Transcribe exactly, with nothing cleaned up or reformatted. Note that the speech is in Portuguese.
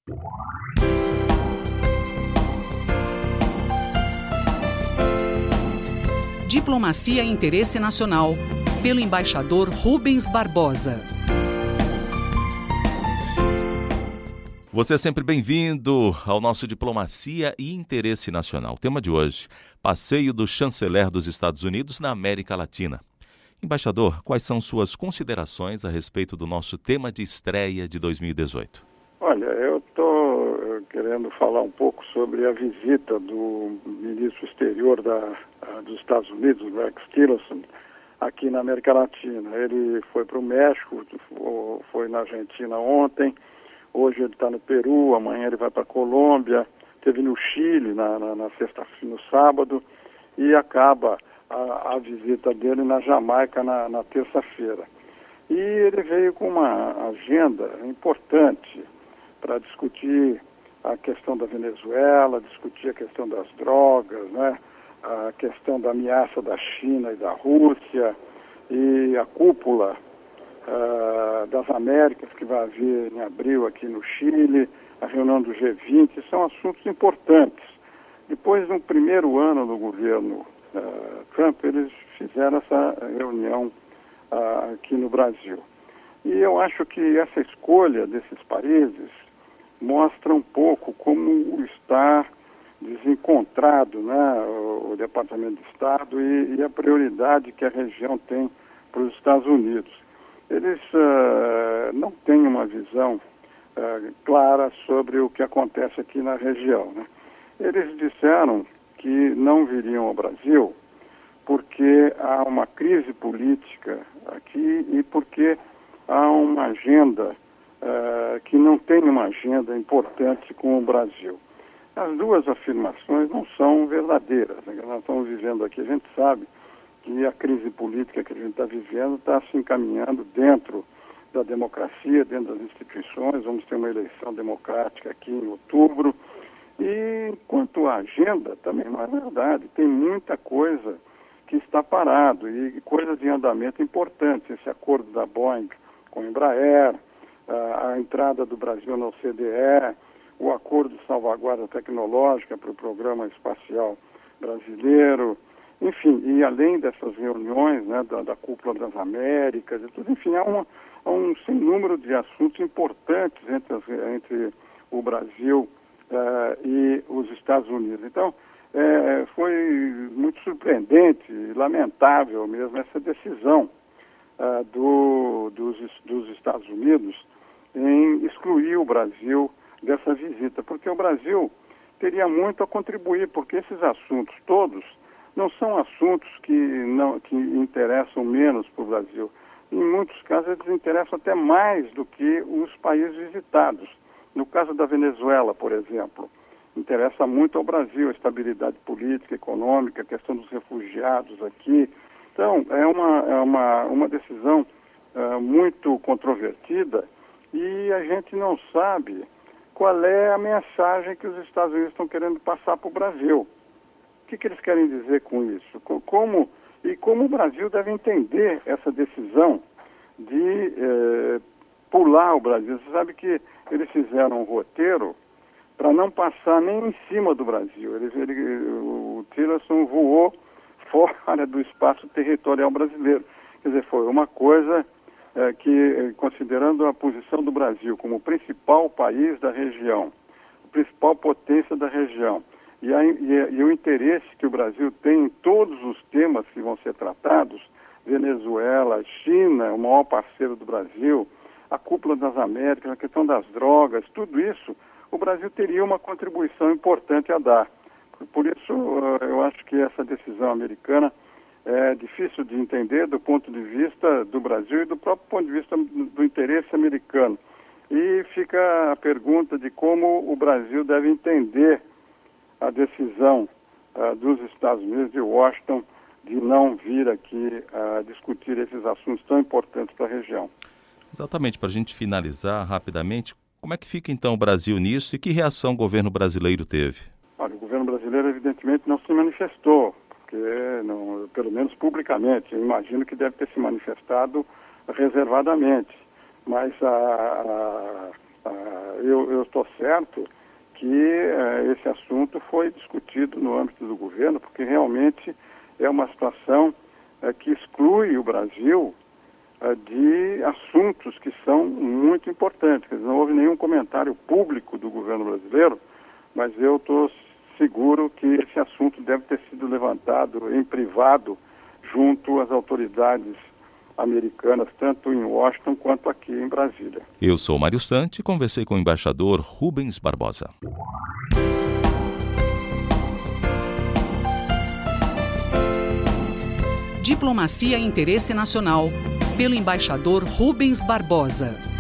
Diplomacia e Interesse Nacional, pelo embaixador Rubens Barbosa. Você é sempre bem-vindo ao nosso Diplomacia e Interesse Nacional. O tema de hoje, passeio do chanceler dos Estados Unidos na América Latina. Embaixador, quais são suas considerações a respeito do nosso tema de estreia de dois mil e dezoito? Olha, eu estou querendo falar um pouco sobre a visita do ministro exterior da, dos Estados Unidos, Rex Tillerson, aqui na América Latina. Ele foi para o México, foi na Argentina ontem, hoje ele está no Peru, amanhã ele vai para a Colômbia, esteve no Chile na, na, na sexta-feira, no sábado, e acaba a, a visita dele na Jamaica na, na terça-feira. E ele veio com uma agenda importante para discutir a questão da Venezuela, discutir a questão das drogas, né? A questão da ameaça da China e da Rússia, e a cúpula uh, das Américas que vai haver em abril aqui no Chile, a reunião do G vinte, são assuntos importantes. Depois, no primeiro ano do governo uh, Trump, eles fizeram essa reunião uh, aqui no Brasil. E eu acho que essa escolha desses países mostra um pouco como está desencontrado, né, o, o Departamento de Estado e, e a prioridade que a região tem para os Estados Unidos. Eles uh, não têm uma visão uh, clara sobre o que acontece aqui na região, né? Eles disseram que não viriam ao Brasil porque há uma crise política aqui e porque há uma agenda Uh, que não tem uma agenda importante com o Brasil. As duas afirmações não são verdadeiras, né? Nós estamos vivendo aqui, a gente sabe que a crise política que a gente está vivendo está se encaminhando dentro da democracia, dentro das instituições. Vamos ter uma eleição democrática aqui em outubro. E quanto à agenda, também não é verdade. Tem muita coisa que está parado e coisas em andamento importantes. Esse acordo da Boeing com a Embraer, a, a entrada do Brasil na O C D E, o acordo de salvaguarda tecnológica para o programa espacial brasileiro, enfim, e além dessas reuniões, né, da, da Cúpula das Américas e tudo, enfim, há, uma, há um sem número de assuntos importantes entre, as, entre o Brasil uh, e os Estados Unidos. Então, é, foi muito surpreendente e lamentável mesmo essa decisão uh, do, dos, dos Estados Unidos em excluir o Brasil dessa visita, porque o Brasil teria muito a contribuir, porque esses assuntos todos não são assuntos que, não, que interessam menos para o Brasil. Em muitos casos, eles interessam até mais do que os países visitados. No caso da Venezuela, por exemplo, interessa muito ao Brasil a estabilidade política, econômica, a questão dos refugiados aqui. Então, é uma, é uma, uma decisão uh, muito controvertida e a gente não sabe qual é a mensagem que os Estados Unidos estão querendo passar para o Brasil. O que, que eles querem dizer com isso? Como, e como o Brasil deve entender essa decisão de eh, pular o Brasil. Você sabe que eles fizeram um roteiro para não passar nem em cima do Brasil. Eles, ele, o Tillerson voou fora do espaço territorial brasileiro. Quer dizer, foi uma coisa é, que, considerando a posição do Brasil como o principal país da região, a principal potência da região, e, a, e, e o interesse que o Brasil tem em todos os temas que vão ser tratados, Venezuela, China, o maior parceiro do Brasil, a Cúpula das Américas, a questão das drogas, tudo isso, o Brasil teria uma contribuição importante a dar. Por isso, eu acho que essa decisão americana é difícil de entender do ponto de vista do Brasil e do próprio ponto de vista do interesse americano. E fica a pergunta de como o Brasil deve entender a decisão uh, dos Estados Unidos, de Washington, de não vir aqui uh, discutir esses assuntos tão importantes para a região. Exatamente, para a gente finalizar rapidamente, como é que fica então o Brasil nisso e que reação o governo brasileiro teve? Olha, o governo brasileiro evidentemente não se manifestou, porque não, pelo menos publicamente, eu imagino que deve ter se manifestado reservadamente, mas a, a, a, eu, eu estou certo que uh, esse assunto foi discutido no âmbito do governo, porque realmente é uma situação uh, que exclui o Brasil uh, de assuntos que são muito importantes. Quer dizer, não houve nenhum comentário público do governo brasileiro, mas eu estou seguro que esse assunto deve ter sido levantado em privado junto às autoridades americanas, tanto em Washington quanto aqui em Brasília. Eu sou Mário Sante e conversei com o embaixador Rubens Barbosa. Diplomacia e Interesse Nacional, pelo embaixador Rubens Barbosa.